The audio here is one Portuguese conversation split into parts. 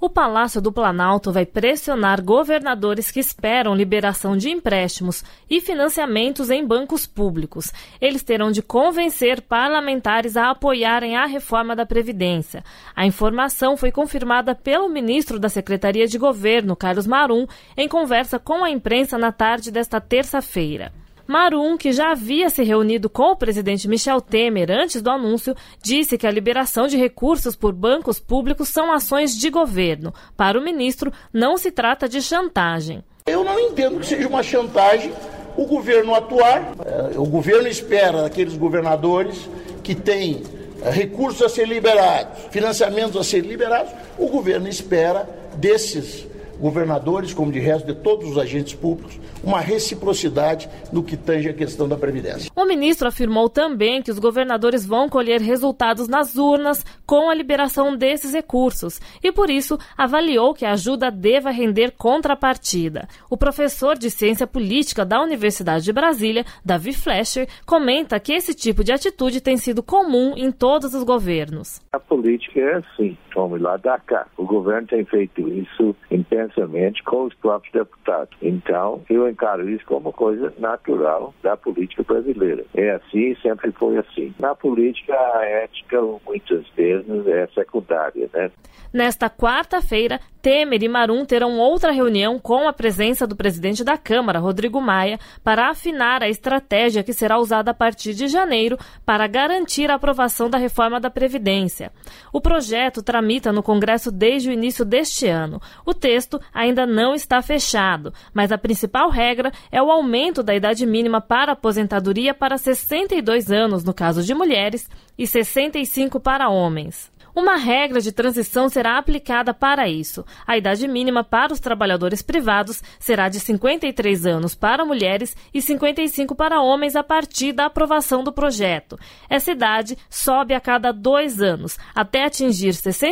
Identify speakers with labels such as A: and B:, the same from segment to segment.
A: O Palácio do Planalto vai pressionar governadores que esperam liberação de empréstimos e financiamentos em bancos públicos. Eles terão de convencer parlamentares a apoiarem a reforma da Previdência. A informação foi confirmada pelo ministro da Secretaria de Governo, Carlos Marum, em conversa com a imprensa na tarde desta terça-feira. Marum, que já havia se reunido com o presidente Michel Temer antes do anúncio, disse que a liberação de recursos por bancos públicos são ações de governo. Para o ministro, não se trata de chantagem.
B: Eu não entendo que seja uma chantagem o governo atuar. O governo espera daqueles governadores que têm recursos a ser liberados, financiamentos a ser liberados, o governo espera desses governadores, como de resto de todos os agentes públicos, uma reciprocidade no que tange a questão da Previdência.
A: O ministro afirmou também que os governadores vão colher resultados nas urnas com a liberação desses recursos e, por isso, avaliou que a ajuda deva render contrapartida. O professor de Ciência Política da Universidade de Brasília, Davi Fleischer, comenta que esse tipo de atitude tem sido comum em todos os governos.
C: A política é assim, vamos lá da cá. O governo tem feito isso intensamente com os próprios deputados. Então, eu encaro isso como coisa natural da política brasileira. É assim, sempre foi assim. Na política, a ética, muitas vezes, é secundária, né?
A: Nesta quarta-feira, Temer e Marum terão outra reunião com a presença do presidente da Câmara, Rodrigo Maia, para afinar a estratégia que será usada a partir de janeiro para garantir a aprovação da reforma da Previdência. O projeto tramita no Congresso desde o início deste ano. O texto ainda não está fechado, mas a principal regra é o aumento da idade mínima para aposentadoria para 62 anos no caso de mulheres e 65 para homens. Uma regra de transição será aplicada para isso. A idade mínima para os trabalhadores privados será de 53 anos para mulheres e 55 para homens a partir da aprovação do projeto. Essa idade sobe a cada 2 anos, até atingir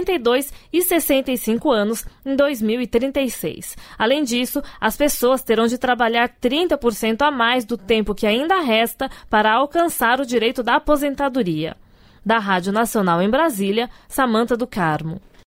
A: 62 e 65 anos em 2036. Além disso, as pessoas terão de trabalhar 30% a mais do tempo que ainda resta para alcançar o direito da aposentadoria. Da Rádio Nacional em Brasília, Samantha do Carmo.